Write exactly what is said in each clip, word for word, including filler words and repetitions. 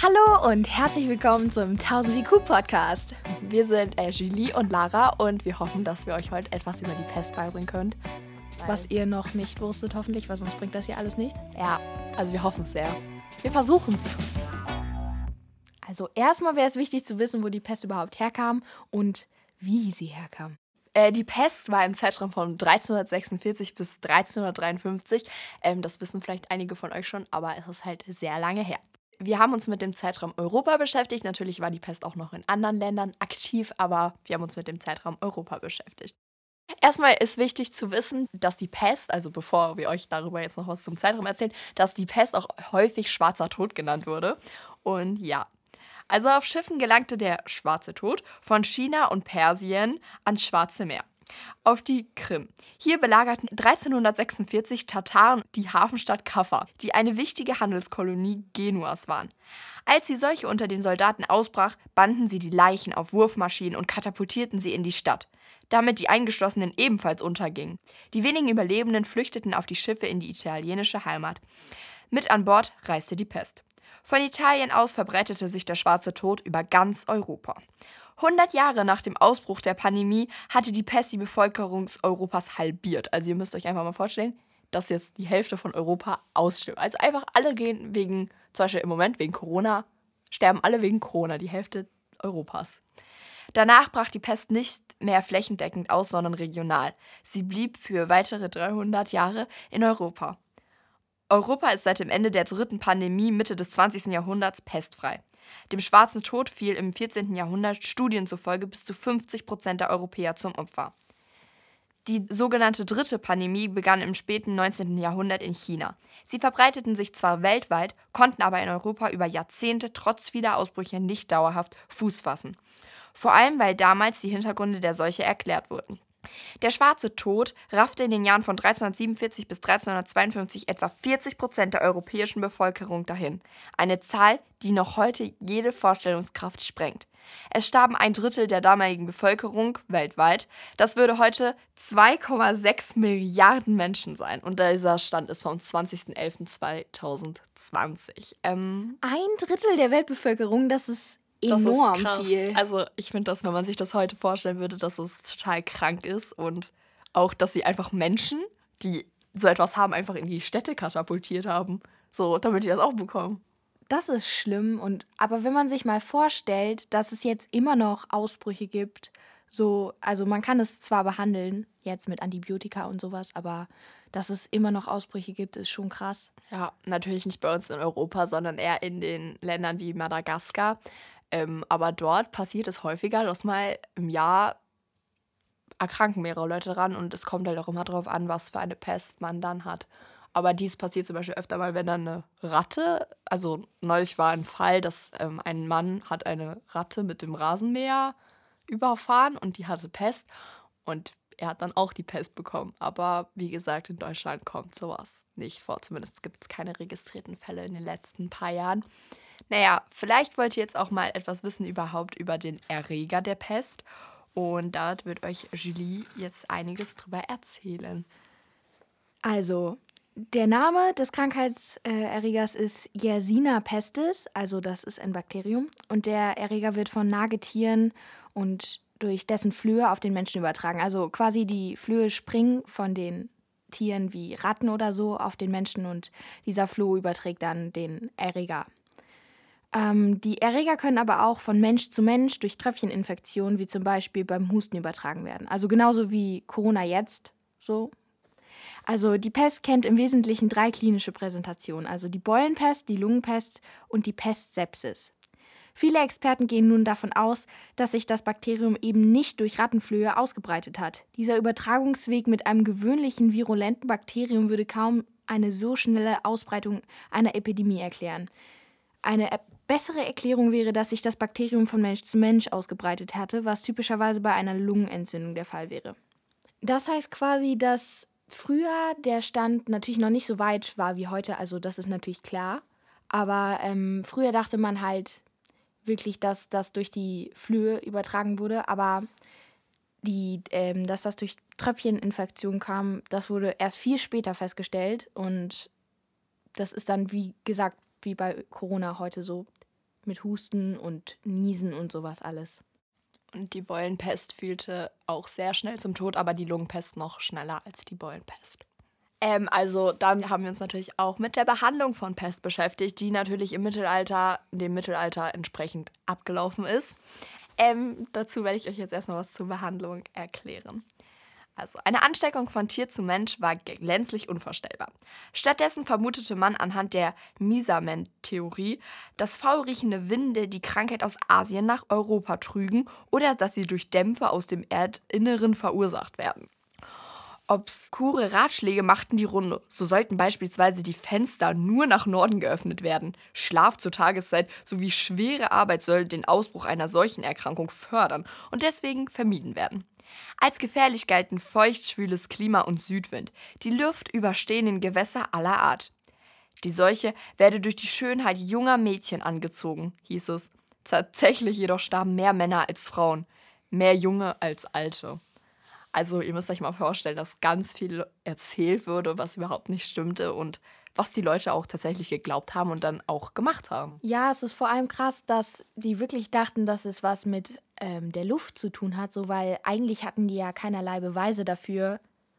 Hallo und herzlich willkommen zum tausend I Q Podcast. Wir sind äh, Julie und Lara und wir hoffen, dass wir euch heute etwas über die Pest beibringen können. Was ihr noch nicht wusstet, hoffentlich, weil sonst bringt das hier alles nichts. Ja, also wir hoffen es sehr. Wir versuchen es. Also erstmal wäre es wichtig zu wissen, wo die Pest überhaupt herkam und wie sie herkam. Äh, die Pest war im Zeitraum von dreizehnhundertsechsundvierzig bis dreizehnhundertdreiundfünfzig. Ähm, das wissen vielleicht einige von euch schon, aber es ist halt sehr lange her. Wir haben uns mit dem Zeitraum Europa beschäftigt. Natürlich war die Pest auch noch in anderen Ländern aktiv, aber wir haben uns mit dem Zeitraum Europa beschäftigt. Erstmal ist wichtig zu wissen, dass die Pest, also bevor wir euch darüber jetzt noch was zum Zeitraum erzählen, dass die Pest auch häufig Schwarzer Tod genannt wurde. Und ja, also auf Schiffen gelangte der Schwarze Tod von China und Persien ans Schwarze Meer, auf die Krim. Hier belagerten dreizehnhundertsechsundvierzig Tataren die Hafenstadt Kaffa, die eine wichtige Handelskolonie Genuas waren. Als die Seuche unter den Soldaten ausbrach, banden sie die Leichen auf Wurfmaschinen und katapultierten sie in die Stadt, damit die Eingeschlossenen ebenfalls untergingen. Die wenigen Überlebenden flüchteten auf die Schiffe in die italienische Heimat. Mit an Bord reiste die Pest. Von Italien aus verbreitete sich der Schwarze Tod über ganz Europa. hundert Jahre nach dem Ausbruch der Pandemie hatte die Pest die Bevölkerung Europas halbiert. Also ihr müsst euch einfach mal vorstellen, dass jetzt die Hälfte von Europa ausstirbt. Also einfach alle gehen wegen, zum Beispiel im Moment wegen Corona, sterben alle wegen Corona, die Hälfte Europas. Danach brach die Pest nicht mehr flächendeckend aus, sondern regional. Sie blieb für weitere dreihundert Jahre in Europa. Europa ist seit dem Ende der dritten Pandemie Mitte des zwanzigsten Jahrhunderts pestfrei. Dem Schwarzen Tod fiel im vierzehnten Jahrhundert Studien zufolge bis zu fünfzig Prozent der Europäer zum Opfer. Die sogenannte dritte Pandemie begann im späten neunzehnten Jahrhundert in China. Sie verbreiteten sich zwar weltweit, konnten aber in Europa über Jahrzehnte trotz vieler Ausbrüche nicht dauerhaft Fuß fassen. Vor allem, weil damals die Hintergründe der Seuche erklärt wurden. Der Schwarze Tod raffte in den Jahren von dreizehnhundertsiebenundvierzig bis dreizehnhundertzweiundfünfzig etwa vierzig Prozent der europäischen Bevölkerung dahin. Eine Zahl, die noch heute jede Vorstellungskraft sprengt. Es starben ein Drittel der damaligen Bevölkerung weltweit. Das würde heute zwei Komma sechs Milliarden Menschen sein. Und dieser Stand ist vom zwanzigsten elften zweitausendzwanzig. Ähm, Ein Drittel der Weltbevölkerung, das ist enorm das ist viel. Also ich finde, dass wenn man sich das heute vorstellen würde, dass es total krank ist und auch, dass sie einfach Menschen, die so etwas haben, einfach in die Städte katapultiert haben, so, damit die das auch bekommen. Das ist schlimm. Und aber wenn man sich mal vorstellt, dass es jetzt immer noch Ausbrüche gibt, so, also man kann es zwar behandeln, jetzt mit Antibiotika und sowas, aber dass es immer noch Ausbrüche gibt, ist schon krass. Ja, natürlich nicht bei uns in Europa, sondern eher in den Ländern wie Madagaskar. Ähm, aber dort passiert es häufiger, dass mal im Jahr erkranken mehrere Leute dran und es kommt halt auch immer darauf an, was für eine Pest man dann hat. Aber dies passiert zum Beispiel öfter mal, wenn dann eine Ratte, also neulich war ein Fall, dass ähm, ein Mann hat eine Ratte mit dem Rasenmäher überfahren und die hatte Pest und er hat dann auch die Pest bekommen. Aber wie gesagt, in Deutschland kommt sowas nicht vor. Zumindest gibt es keine registrierten Fälle in den letzten paar Jahren. Naja, vielleicht wollt ihr jetzt auch mal etwas wissen überhaupt über den Erreger der Pest. Und da wird euch Julie jetzt einiges drüber erzählen. Also, der Name des Krankheitserregers ist Yersinia pestis, also das ist ein Bakterium. Und der Erreger wird von Nagetieren und durch dessen Flöhe auf den Menschen übertragen. Also quasi die Flöhe springen von den Tieren wie Ratten oder so auf den Menschen und dieser Floh überträgt dann den Erreger. Ähm, die Erreger können aber auch von Mensch zu Mensch durch Tröpfcheninfektionen, wie zum Beispiel beim Husten, übertragen werden. Also genauso wie Corona jetzt, so. Also die Pest kennt im Wesentlichen drei klinische Präsentationen, also die Beulenpest, die Lungenpest und die Pestsepsis. Viele Experten gehen nun davon aus, dass sich das Bakterium eben nicht durch Rattenflöhe ausgebreitet hat. Dieser Übertragungsweg mit einem gewöhnlichen virulenten Bakterium würde kaum eine so schnelle Ausbreitung einer Epidemie erklären. Eine bessere Erklärung wäre, dass sich das Bakterium von Mensch zu Mensch ausgebreitet hatte, was typischerweise bei einer Lungenentzündung der Fall wäre. Das heißt quasi, dass früher der Stand natürlich noch nicht so weit war wie heute, also das ist natürlich klar, aber ähm, früher dachte man halt wirklich, dass das durch die Flöhe übertragen wurde, aber die, ähm, dass das durch Tröpfcheninfektion kam, das wurde erst viel später festgestellt und das ist dann, wie gesagt, wie bei Corona heute so. mit Husten und Niesen und sowas alles. Und die Beulenpest führte auch sehr schnell zum Tod, aber die Lungenpest noch schneller als die Beulenpest. Ähm, also dann haben wir uns natürlich auch mit der Behandlung von Pest beschäftigt, die natürlich im Mittelalter, dem Mittelalter entsprechend abgelaufen ist. Ähm, dazu werde ich euch jetzt erstmal was zur Behandlung erklären. Also, eine Ansteckung von Tier zu Mensch war gänzlich unvorstellbar. Stattdessen vermutete man anhand der Misament-Theorie, dass faulriechende Winde die Krankheit aus Asien nach Europa trügen oder dass sie durch Dämpfe aus dem Erdinneren verursacht werden. Obskure Ratschläge machten die Runde. So sollten beispielsweise die Fenster nur nach Norden geöffnet werden. Schlaf zur Tageszeit sowie schwere Arbeit soll den Ausbruch einer solchen Erkrankung fördern und deswegen vermieden werden. Als gefährlich galten feuchtschwüles Klima und Südwind, die luftüberstehenden Gewässer aller Art. Die Seuche werde durch die Schönheit junger Mädchen angezogen, hieß es. Tatsächlich jedoch starben mehr Männer als Frauen, mehr Junge als Alte. Also ihr müsst euch mal vorstellen, dass ganz viel erzählt wurde, was überhaupt nicht stimmte und was die Leute auch tatsächlich geglaubt haben und dann auch gemacht haben. Ja, es ist vor allem krass, dass die wirklich dachten, dass es was mit ähm, der Luft zu tun hat, so weil eigentlich hatten die ja keinerlei Beweise dafür,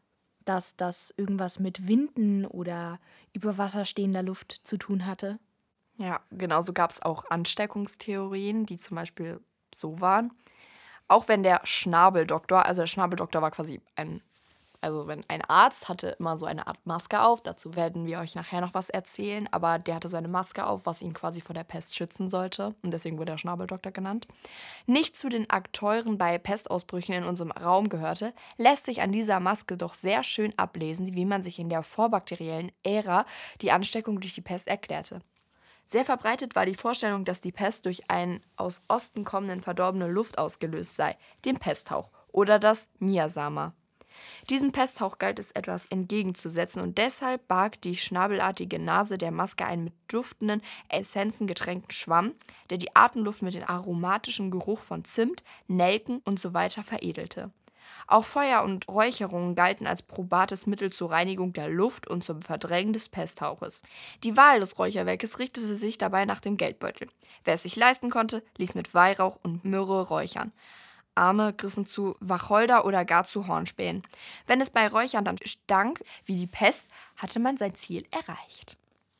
dass das irgendwas mit Winden oder über Wasser stehender Luft zu tun hatte. Ja, genauso gab es auch Ansteckungstheorien, die zum Beispiel so waren. Auch wenn der Schnabeldoktor, also der Schnabeldoktor war quasi ein, also wenn ein Arzt hatte immer so eine Art Maske auf, dazu werden wir euch nachher noch was erzählen, aber der hatte so eine Maske auf, was ihn quasi vor der Pest schützen sollte und deswegen wurde er Schnabeldoktor genannt. Nicht zu den Akteuren bei Pestausbrüchen in unserem Raum gehörte, lässt sich an dieser Maske doch sehr schön ablesen, wie man sich in der vorbakteriellen Ära die Ansteckung durch die Pest erklärte. Sehr verbreitet war die Vorstellung, dass die Pest durch einen aus Osten kommenden verdorbene Luft ausgelöst sei, den Pesthauch oder das Miasma. Diesem Pesthauch galt es etwas entgegenzusetzen und deshalb barg die schnabelartige Nase der Maske einen mit duftenden Essenzen getränkten Schwamm, der die Atemluft mit dem aromatischen Geruch von Zimt, Nelken usw. veredelte. Auch Feuer und Räucherungen galten als probates Mittel zur Reinigung der Luft und zum Verdrängen des Pesthauches. Die Wahl des Räucherwerkes richtete sich dabei nach dem Geldbeutel. Wer es sich leisten konnte, ließ mit Weihrauch und Myrrhe räuchern. Arme griffen zu Wacholder oder gar zu Hornspänen. Wenn es bei Räuchern dann stank wie die Pest, hatte man sein Ziel erreicht.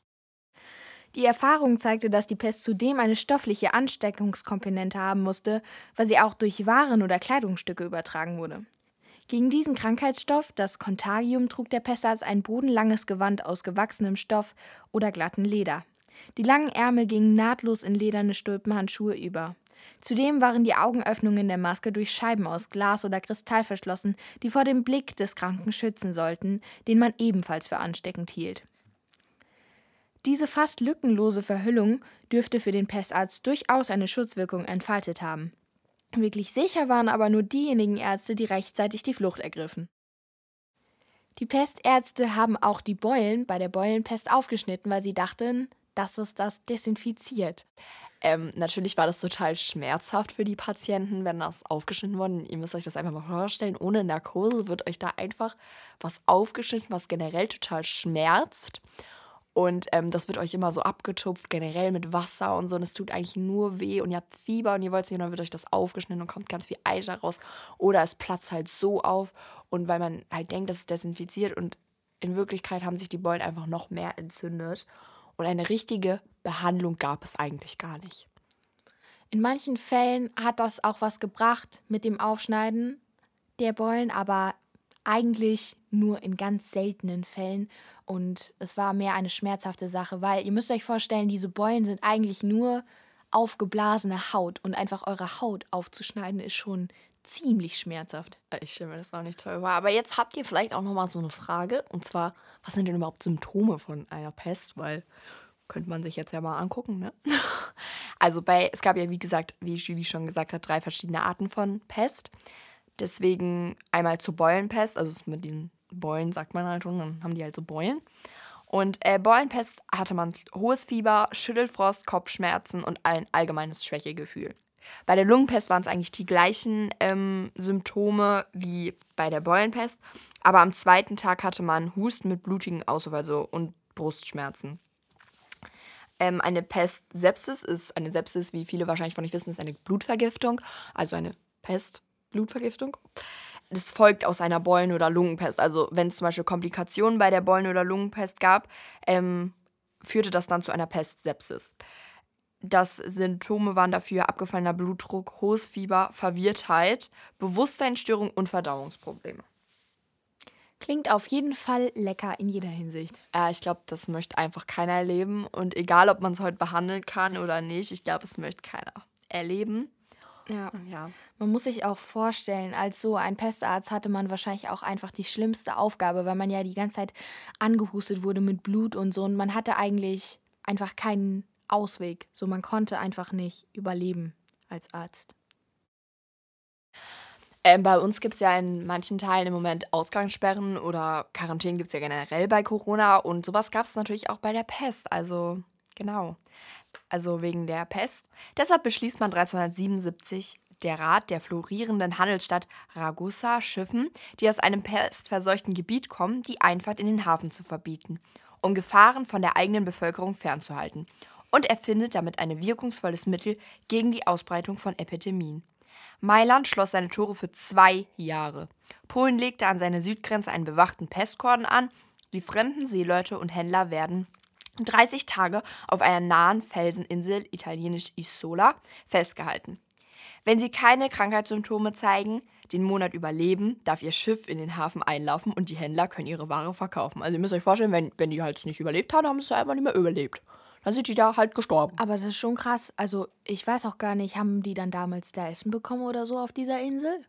Die Erfahrung zeigte, dass die Pest zudem eine stoffliche Ansteckungskomponente haben musste, weil sie auch durch Waren oder Kleidungsstücke übertragen wurde. Gegen diesen Krankheitsstoff, das Contagium, trug der Pestarzt ein bodenlanges Gewand aus gewachsenem Stoff oder glatten Leder. Die langen Ärmel gingen nahtlos in lederne Stulpenhandschuhe über. Zudem waren die Augenöffnungen der Maske durch Scheiben aus Glas oder Kristall verschlossen, die vor dem Blick des Kranken schützen sollten, den man ebenfalls für ansteckend hielt. Diese fast lückenlose Verhüllung dürfte für den Pestarzt durchaus eine Schutzwirkung entfaltet haben. Wirklich sicher waren aber nur diejenigen Ärzte, die rechtzeitig die Flucht ergriffen. Die Pestärzte haben auch die Beulen bei der Beulenpest aufgeschnitten, weil sie dachten, dass es das desinfiziert. Ähm, natürlich war das total schmerzhaft für die Patienten, wenn das aufgeschnitten wurde. Ihr müsst euch das einfach mal vorstellen, ohne Narkose wird euch da einfach was aufgeschnitten, was generell total schmerzt. Und ähm, das wird euch immer so abgetupft, generell mit Wasser und so. Und es tut eigentlich nur weh und ihr habt Fieber und ihr wollt es nicht, und dann wird euch das aufgeschnitten und kommt ganz viel Eiter raus. Oder es platzt halt so auf. Und weil man halt denkt, das ist desinfiziert und in Wirklichkeit haben sich die Beulen einfach noch mehr entzündet. Und eine richtige Behandlung gab es eigentlich gar nicht. In manchen Fällen hat das auch was gebracht mit dem Aufschneiden der Beulen, aber eigentlich nur in ganz seltenen Fällen. Und es war mehr eine schmerzhafte Sache, weil ihr müsst euch vorstellen, diese Beulen sind eigentlich nur aufgeblasene Haut. Und einfach eure Haut aufzuschneiden ist schon ziemlich schmerzhaft. Ich stelle mir das auch nicht toll vor. Aber jetzt habt ihr vielleicht auch noch mal so eine Frage. Und zwar, was sind denn überhaupt Symptome von einer Pest? Weil könnte man sich jetzt ja mal angucken, ne? Also bei, es gab ja, wie gesagt, wie Julie schon gesagt hat, drei verschiedene Arten von Pest. Deswegen einmal zur Beulenpest, also mit diesen Beulen sagt man halt schon, dann haben die halt so Beulen. Und äh, Beulenpest hatte man hohes Fieber, Schüttelfrost, Kopfschmerzen und ein allgemeines Schwächegefühl. Bei der Lungenpest waren es eigentlich die gleichen ähm, Symptome wie bei der Beulenpest, aber am zweiten Tag hatte man Husten mit blutigem Auswurf also und Brustschmerzen. Ähm, eine Pest-Sepsis ist eine Sepsis, wie viele wahrscheinlich von euch wissen, ist eine Blutvergiftung, also eine Pest-Blutvergiftung. Das folgt aus einer Beulen- oder Lungenpest. Also wenn es zum Beispiel Komplikationen bei der Beulen- oder Lungenpest gab, ähm, führte das dann zu einer Pest-Sepsis. Das Symptome waren dafür abgefallener Blutdruck, hohes Fieber, Verwirrtheit, Bewusstseinsstörung und Verdauungsprobleme. Klingt auf jeden Fall lecker in jeder Hinsicht. Äh, ich glaube, das möchte einfach keiner erleben. Und egal, ob man es heute behandeln kann oder nicht, ich glaube, es möchte keiner erleben. Ja. Ja. Man muss sich auch vorstellen, als so ein Pestarzt hatte man wahrscheinlich auch einfach die schlimmste Aufgabe, weil man ja die ganze Zeit angehustet wurde mit Blut und so. Und man hatte eigentlich einfach keinen Ausweg. So, man konnte einfach nicht überleben als Arzt. Ähm, bei uns gibt es ja in manchen Teilen im Moment Ausgangssperren oder Quarantäne gibt es ja generell bei Corona und sowas gab es natürlich auch bei der Pest. Also, genau. Also wegen der Pest. Deshalb beschließt man dreizehnhundertsiebenundsiebzig der Rat der florierenden Handelsstadt Ragusa Schiffen, die aus einem pestverseuchten Gebiet kommen, die Einfahrt in den Hafen zu verbieten, um Gefahren von der eigenen Bevölkerung fernzuhalten. Und erfindet damit ein wirkungsvolles Mittel gegen die Ausbreitung von Epidemien. Mailand schloss seine Tore für zwei Jahre. Polen legte an seine Südgrenze einen bewachten Pestkordon an. Die fremden Seeleute und Händler werden dreißig Tage auf einer nahen Felseninsel, italienisch Isola, festgehalten. Wenn sie keine Krankheitssymptome zeigen, den Monat überleben, darf ihr Schiff in den Hafen einlaufen und die Händler können ihre Ware verkaufen. Also ihr müsst euch vorstellen, wenn, wenn die halt nicht überlebt haben, haben sie einfach nicht mehr überlebt. Dann sind die da halt gestorben. Aber es ist schon krass. Also, ich weiß auch gar nicht, haben die dann damals da Essen bekommen oder so auf dieser Insel?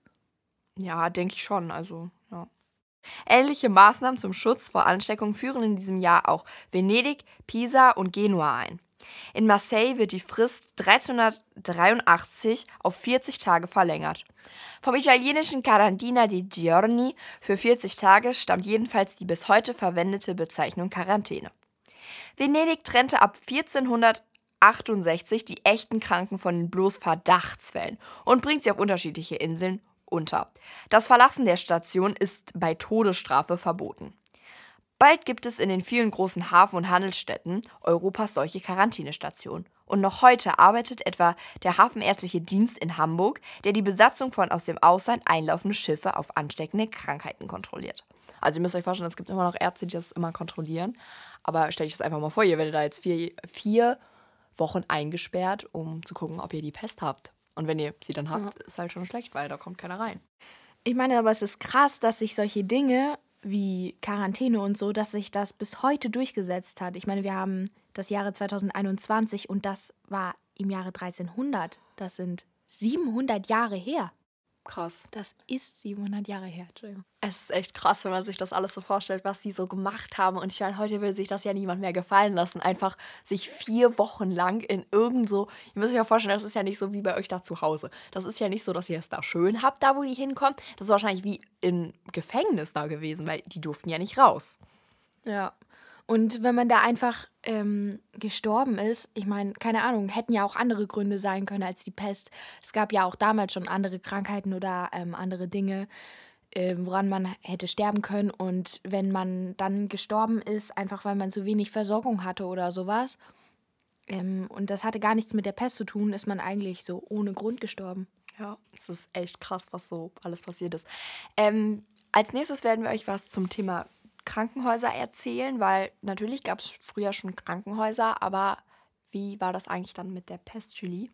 Ja, denke ich schon. Also, ja. Ähnliche Maßnahmen zum Schutz vor Ansteckung führen in diesem Jahr auch Venedig, Pisa und Genua ein. In Marseille wird die Frist dreizehnhundertdreiundachtzig auf vierzig Tage verlängert. Vom italienischen Quarantina di Giorni für vierzig Tage stammt jedenfalls die bis heute verwendete Bezeichnung Quarantäne. Venedig trennte ab vierzehnhundertachtundsechzig die echten Kranken von den bloß Verdachtsfällen und bringt sie auf unterschiedliche Inseln unter. Das Verlassen der Station ist bei Todesstrafe verboten. Bald gibt es in den vielen großen Hafen- und Handelsstädten Europas solche Quarantänestationen. Und noch heute arbeitet etwa der Hafenärztliche Dienst in Hamburg, der die Besatzung von aus dem Ausland einlaufende Schiffe auf ansteckende Krankheiten kontrolliert. Also ihr müsst euch vorstellen, es gibt immer noch Ärzte, die das immer kontrollieren. Aber stellt euch das einfach mal vor, ihr werdet da jetzt vier, vier Wochen eingesperrt, um zu gucken, ob ihr die Pest habt. Und wenn ihr sie dann habt, ist halt schon schlecht, weil da kommt keiner rein. Ich meine, aber es ist krass, dass sich solche Dinge wie Quarantäne und so, dass sich das bis heute durchgesetzt hat. Ich meine, wir haben das Jahre zweitausendeinundzwanzig und das war im Jahre dreizehnhundert. Das sind siebenhundert Jahre her. Krass. Das ist siebenhundert Jahre her, Entschuldigung. Es ist echt krass, wenn man sich das alles so vorstellt, was die so gemacht haben. Und ich meine, heute will sich das ja niemand mehr gefallen lassen. Einfach sich vier Wochen lang in irgend so, ihr müsst euch ja vorstellen, das ist ja nicht so wie bei euch da zu Hause. Das ist ja nicht so, dass ihr es da schön habt, da wo die hinkommen. Das ist wahrscheinlich wie im Gefängnis da gewesen, weil die durften ja nicht raus. Ja. Und wenn man da einfach ähm, gestorben ist, ich meine, keine Ahnung, hätten ja auch andere Gründe sein können als die Pest. Es gab ja auch damals schon andere Krankheiten oder ähm, andere Dinge, äh, woran man hätte sterben können. Und wenn man dann gestorben ist, einfach weil man zu wenig Versorgung hatte oder sowas, ähm, und das hatte gar nichts mit der Pest zu tun, ist man eigentlich so ohne Grund gestorben. Ja, es ist echt krass, was so alles passiert ist. Ähm, als nächstes werden wir euch was zum Thema Krankenhäuser erzählen, weil natürlich gab es früher schon Krankenhäuser, aber wie war das eigentlich dann mit der Pest, Julie?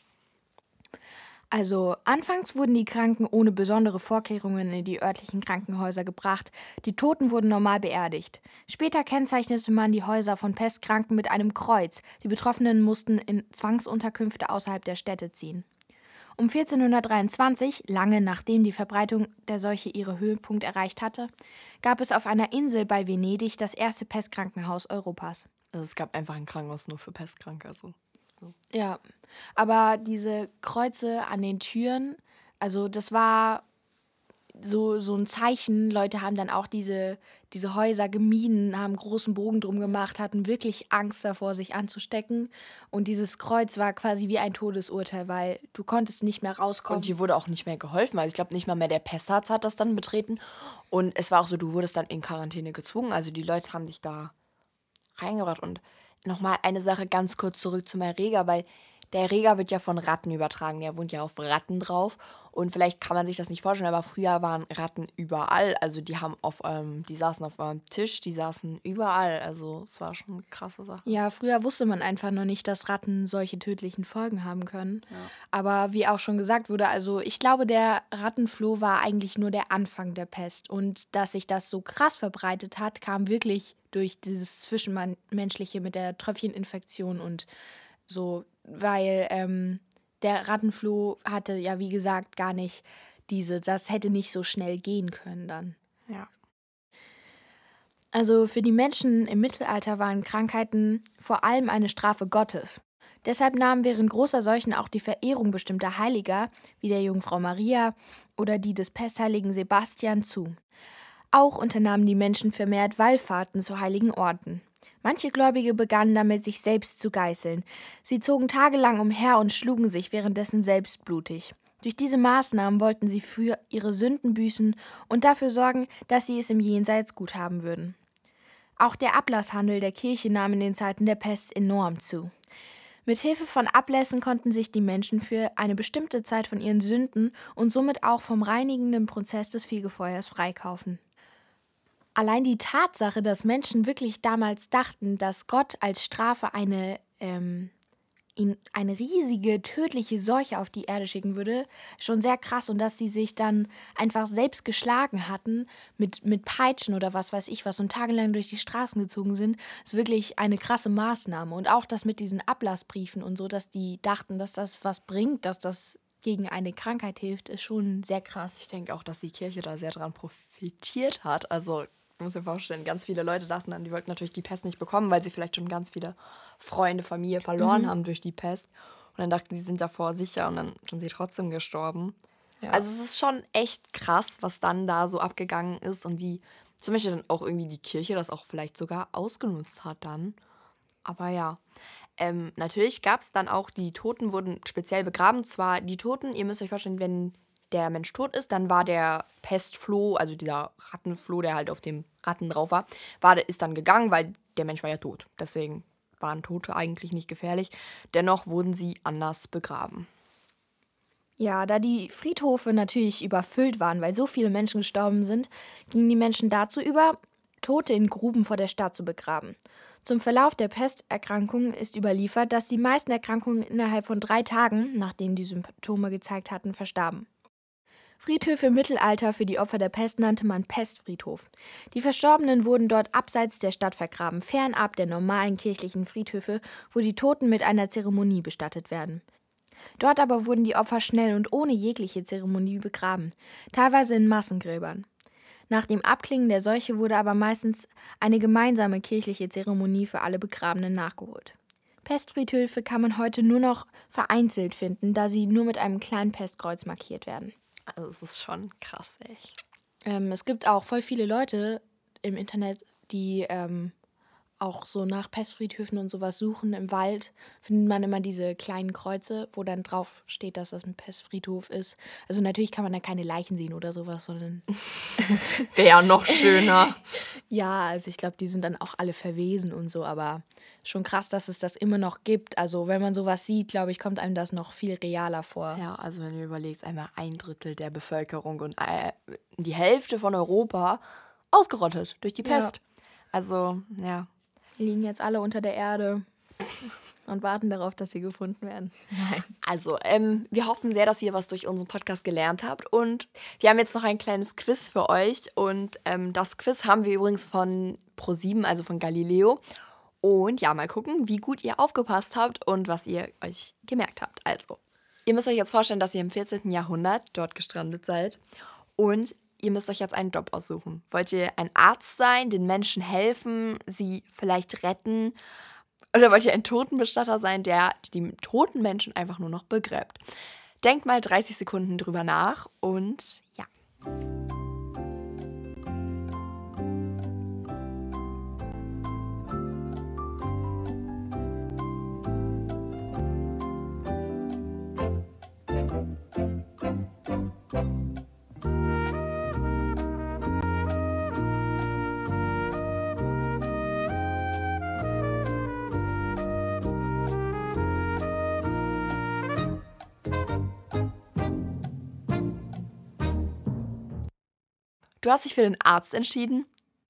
Also anfangs wurden die Kranken ohne besondere Vorkehrungen in die örtlichen Krankenhäuser gebracht. Die Toten wurden normal beerdigt. Später kennzeichnete man die Häuser von Pestkranken mit einem Kreuz. Die Betroffenen mussten in Zwangsunterkünfte außerhalb der Städte ziehen. Um vierzehnhundertdreiundzwanzig, lange nachdem die Verbreitung der Seuche ihren Höhepunkt erreicht hatte, gab es auf einer Insel bei Venedig das erste Pestkrankenhaus Europas. Also es gab einfach ein Krankenhaus nur für Pestkranke. Also. So. Ja, aber diese Kreuze an den Türen, also das war so, so ein Zeichen. Leute haben dann auch diese, diese Häuser gemieden, haben einen großen Bogen drum gemacht, hatten wirklich Angst davor, sich anzustecken. Und dieses Kreuz war quasi wie ein Todesurteil, weil du konntest nicht mehr rauskommen. Und dir wurde auch nicht mehr geholfen. Also ich glaube, nicht mal mehr der Pestarzt hat das dann betreten. Und es war auch so, du wurdest dann in Quarantäne gezwungen. Also die Leute haben dich da reingebracht. Und nochmal eine Sache ganz kurz zurück zum Erreger, weil der Erreger wird ja von Ratten übertragen. Der wohnt ja auf Ratten drauf. Und vielleicht kann man sich das nicht vorstellen, aber früher waren Ratten überall. Also die haben auf, ähm, die saßen auf eurem Tisch, die saßen überall. Also es war schon eine krasse Sache. Ja, früher wusste man einfach noch nicht, dass Ratten solche tödlichen Folgen haben können. Ja. Aber wie auch schon gesagt wurde, also ich glaube, der Rattenfloh war eigentlich nur der Anfang der Pest. Und dass sich das so krass verbreitet hat, kam wirklich durch dieses Zwischenmenschliche mit der Tröpfcheninfektion und so, weil ähm, der Rattenfloh hatte ja, wie gesagt, gar nicht diese, das hätte nicht so schnell gehen können dann. Ja. Also für die Menschen im Mittelalter waren Krankheiten vor allem eine Strafe Gottes. Deshalb nahm während großer Seuchen auch die Verehrung bestimmter Heiliger, wie der Jungfrau Maria oder die des pestheiligen Sebastian, zu. Auch unternahmen die Menschen vermehrt Wallfahrten zu heiligen Orten. Manche Gläubige begannen damit, sich selbst zu geißeln. Sie zogen tagelang umher und schlugen sich währenddessen selbst blutig. Durch diese Maßnahmen wollten sie für ihre Sünden büßen und dafür sorgen, dass sie es im Jenseits gut haben würden. Auch der Ablasshandel der Kirche nahm in den Zeiten der Pest enorm zu. Mit Hilfe von Ablässen konnten sich die Menschen für eine bestimmte Zeit von ihren Sünden und somit auch vom reinigenden Prozess des Fegefeuers freikaufen. Allein die Tatsache, dass Menschen wirklich damals dachten, dass Gott als Strafe eine, ähm, ihn, eine riesige, tödliche Seuche auf die Erde schicken würde, schon sehr krass. Und dass sie sich dann einfach selbst geschlagen hatten mit, mit Peitschen oder was weiß ich was und tagelang durch die Straßen gezogen sind, ist wirklich eine krasse Maßnahme. Und auch das mit diesen Ablassbriefen und so, dass die dachten, dass das was bringt, dass das gegen eine Krankheit hilft, ist schon sehr krass. Ich denke auch, dass die Kirche da sehr dran profitiert hat. Also ich muss mir vorstellen, ganz viele Leute dachten dann, die wollten natürlich die Pest nicht bekommen, weil sie vielleicht schon ganz viele Freunde, Familie verloren Mhm. haben durch die Pest. Und dann dachten sie, sie sind davor sicher und dann sind sie trotzdem gestorben. Ja. Also es ist schon echt krass, was dann da so abgegangen ist und wie zum Beispiel dann auch irgendwie die Kirche das auch vielleicht sogar ausgenutzt hat dann. Aber ja, ähm, natürlich gab es dann auch, die Toten wurden speziell begraben. Zwar die Toten, ihr müsst euch vorstellen, wenn der Mensch tot ist, dann war der Pestfloh, also dieser Rattenfloh, der halt auf dem Ratten drauf war, war ist dann gegangen, weil der Mensch war ja tot. Deswegen waren Tote eigentlich nicht gefährlich. Dennoch wurden sie anders begraben. Ja, da die Friedhöfe natürlich überfüllt waren, weil so viele Menschen gestorben sind, gingen die Menschen dazu über, Tote in Gruben vor der Stadt zu begraben. Zum Verlauf der Pesterkrankung ist überliefert, dass die meisten Erkrankungen innerhalb von drei Tagen, nachdem die Symptome gezeigt hatten, verstarben. Friedhöfe im Mittelalter für die Opfer der Pest nannte man Pestfriedhof. Die Verstorbenen wurden dort abseits der Stadt vergraben, fernab der normalen kirchlichen Friedhöfe, wo die Toten mit einer Zeremonie bestattet werden. Dort aber wurden die Opfer schnell und ohne jegliche Zeremonie begraben, teilweise in Massengräbern. Nach dem Abklingen der Seuche wurde aber meistens eine gemeinsame kirchliche Zeremonie für alle Begrabenen nachgeholt. Pestfriedhöfe kann man heute nur noch vereinzelt finden, da sie nur mit einem kleinen Pestkreuz markiert werden. Also es ist schon krass, echt. Ähm, es gibt auch voll viele Leute im Internet, die ähm, auch so nach Pestfriedhöfen und sowas suchen. Im Wald findet man immer diese kleinen Kreuze, wo dann drauf steht, dass das ein Pestfriedhof ist. Also natürlich kann man da keine Leichen sehen oder sowas, sondern Wäre ja noch schöner. ja, also ich glaube, die sind dann auch alle verwesen und so, aber schon krass, dass es das immer noch gibt. Also wenn man sowas sieht, glaube ich, kommt einem das noch viel realer vor. Ja, also wenn du überlegst, einmal ein Drittel der Bevölkerung und äh, die Hälfte von Europa ausgerottet durch die Ja. Pest. Also, ja. Die liegen jetzt alle unter der Erde und warten darauf, dass sie gefunden werden. Nein. Also, ähm, wir hoffen sehr, dass ihr was durch unseren Podcast gelernt habt. Und wir haben jetzt noch ein kleines Quiz für euch. Und ähm, das Quiz haben wir übrigens von ProSieben, also von Galileo. Und ja, mal gucken, wie gut ihr aufgepasst habt und was ihr euch gemerkt habt. Also, ihr müsst euch jetzt vorstellen, dass ihr im vierzehnten Jahrhundert dort gestrandet seid. Und ihr müsst euch jetzt einen Job aussuchen. Wollt ihr ein Arzt sein, den Menschen helfen, sie vielleicht retten? Oder wollt ihr ein Totenbestatter sein, der die toten Menschen einfach nur noch begräbt? Denkt mal dreißig Sekunden drüber nach und ja. Du hast dich für den Arzt entschieden.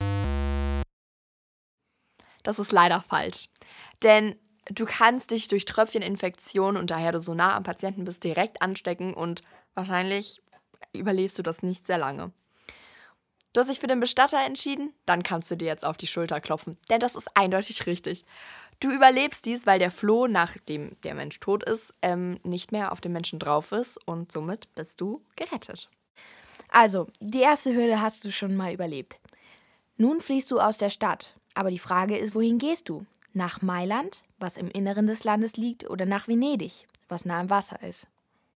Das ist leider falsch. Denn du kannst dich durch Tröpfcheninfektionen und daher du so nah am Patienten bist, direkt anstecken und wahrscheinlich überlebst du das nicht sehr lange. Du hast dich für den Bestatter entschieden, dann kannst du dir jetzt auf die Schulter klopfen, denn das ist eindeutig richtig. Du überlebst dies, weil der Floh, nachdem der Mensch tot ist, ähm, nicht mehr auf den Menschen drauf ist und somit bist du gerettet. Also, die erste Hürde hast du schon mal überlebt. Nun fliehst du aus der Stadt, aber die Frage ist, wohin gehst du? Nach Mailand, was im Inneren des Landes liegt, oder nach Venedig, was nah am Wasser ist?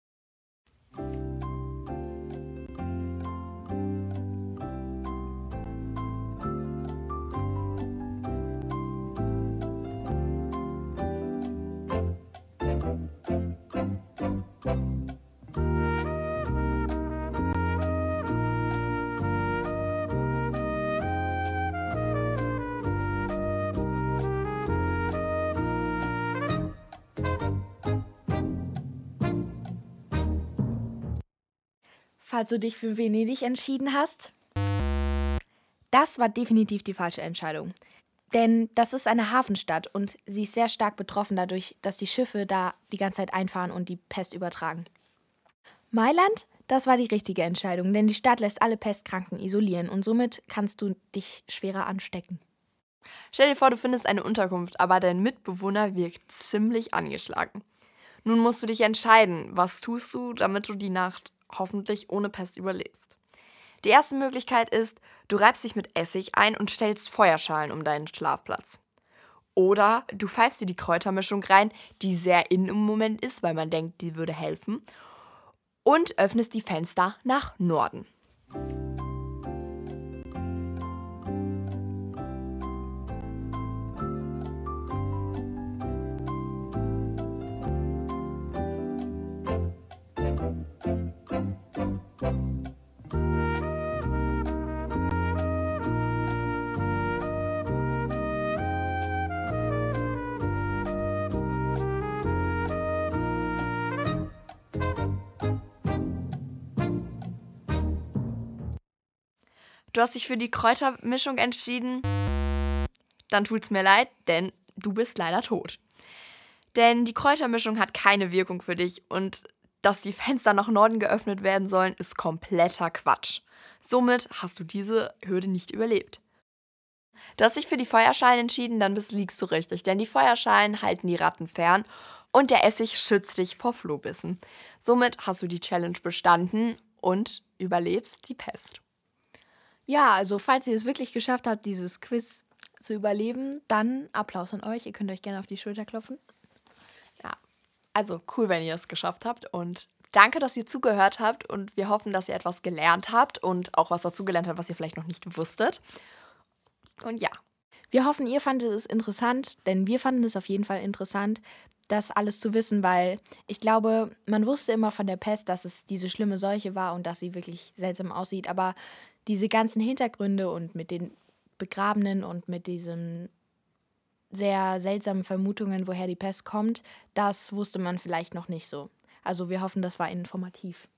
Falls du dich für Venedig entschieden hast, das war definitiv die falsche Entscheidung. Denn das ist eine Hafenstadt und sie ist sehr stark betroffen dadurch, dass die Schiffe da die ganze Zeit einfahren und die Pest übertragen. Mailand, das war die richtige Entscheidung, denn die Stadt lässt alle Pestkranken isolieren und somit kannst du dich schwerer anstecken. Stell dir vor, du findest eine Unterkunft, aber dein Mitbewohner wirkt ziemlich angeschlagen. Nun musst du dich entscheiden, was tust du, damit du die Nacht hoffentlich ohne Pest überlebst. Die erste Möglichkeit ist, du reibst dich mit Essig ein und stellst Feuerschalen um deinen Schlafplatz. Oder du pfeifst dir die Kräutermischung rein, die sehr in im Moment ist, weil man denkt, die würde helfen, und öffnest die Fenster nach Norden. Du hast dich für die Kräutermischung entschieden, dann tut's mir leid, denn du bist leider tot. Denn die Kräutermischung hat keine Wirkung für dich und dass die Fenster nach Norden geöffnet werden sollen, ist kompletter Quatsch. Somit hast du diese Hürde nicht überlebt. Du hast dich für die Feuerschalen entschieden, dann bist, liegst du richtig, denn die Feuerschalen halten die Ratten fern und der Essig schützt dich vor Flohbissen. Somit hast du die Challenge bestanden und überlebst die Pest. Ja, also falls ihr es wirklich geschafft habt, dieses Quiz zu überleben, dann Applaus an euch. Ihr könnt euch gerne auf die Schulter klopfen. Ja, also cool, wenn ihr es geschafft habt und danke, dass ihr zugehört habt und wir hoffen, dass ihr etwas gelernt habt und auch was dazugelernt habt, was ihr vielleicht noch nicht wusstet. Und ja. Wir hoffen, ihr fandet es interessant, denn wir fanden es auf jeden Fall interessant, das alles zu wissen, weil ich glaube, man wusste immer von der Pest, dass es diese schlimme Seuche war und dass sie wirklich seltsam aussieht, aber diese ganzen Hintergründe und mit den Begrabenen und mit diesen sehr seltsamen Vermutungen, woher die Pest kommt, das wusste man vielleicht noch nicht so. Also wir hoffen, das war informativ.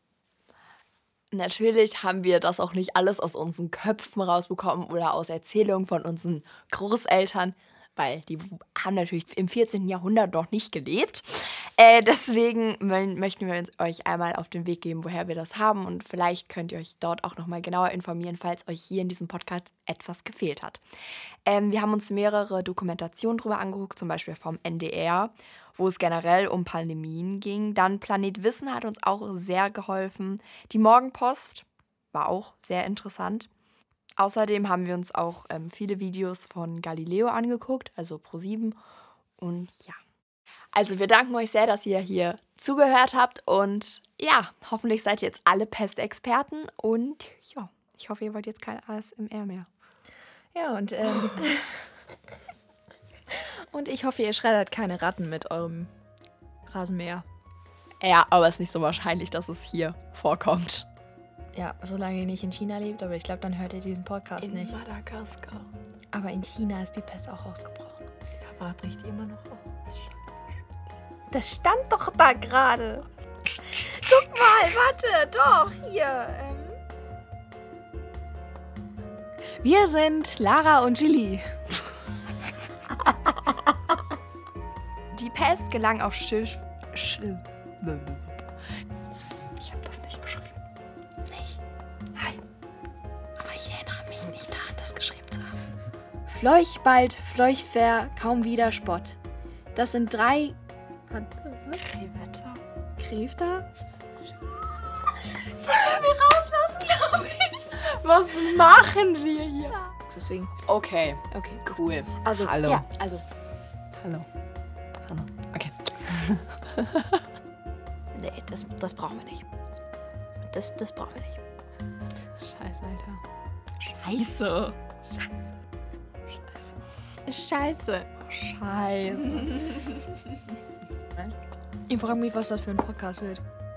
Natürlich haben wir das auch nicht alles aus unseren Köpfen rausbekommen oder aus Erzählungen von unseren Großeltern, weil die haben natürlich im vierzehnten Jahrhundert noch nicht gelebt. Äh, deswegen möchten wir uns euch einmal auf den Weg geben, woher wir das haben und vielleicht könnt ihr euch dort auch nochmal genauer informieren, falls euch hier in diesem Podcast etwas gefehlt hat. Ähm, wir haben uns mehrere Dokumentationen darüber angeguckt, zum Beispiel vom N D R, wo es generell um Pandemien ging. Dann Planet Wissen hat uns auch sehr geholfen. Die Morgenpost war auch sehr interessant. Außerdem haben wir uns auch ähm, viele Videos von Galileo angeguckt, also ProSieben. Und ja, also wir danken euch sehr, dass ihr hier zugehört habt. Und ja, hoffentlich seid ihr jetzt alle Pestexperten. Und ja, ich hoffe, ihr wollt jetzt kein A S M R mehr. Ja, und, ähm, und ich hoffe, ihr schreddert keine Ratten mit eurem Rasenmäher. Ja, aber es ist nicht so wahrscheinlich, dass es hier vorkommt. Ja, solange ihr nicht in China lebt, aber ich glaube, dann hört ihr diesen Podcast in nicht. In Madagaskar. Aber in China ist die Pest auch ausgebrochen. Aber bricht die immer noch aus? Das stand doch da gerade. Guck mal, warte, doch, hier. Ähm Wir sind Lara und Julie. Die Pest gelang auf Schiff... Sch ich habe das nicht geschrieben. Nicht? Nein. Aber ich erinnere mich nicht daran, das geschrieben zu haben. Fleuch bald, Fleuch fair, kaum wieder Spott. Das sind drei... Krevetter. Kräfter? Wir rauslassen, glaube ich. Was machen wir hier? Deswegen. Okay, Okay. cool. Also, Hallo. Ja, also. Hallo. Hallo. Okay. Nee, das, das brauchen wir nicht. Das, das brauchen wir nicht. Scheiße, Alter. Scheiße. Scheiße. Scheiße. Scheiße. Ich frage mich, was das für ein Podcast wird.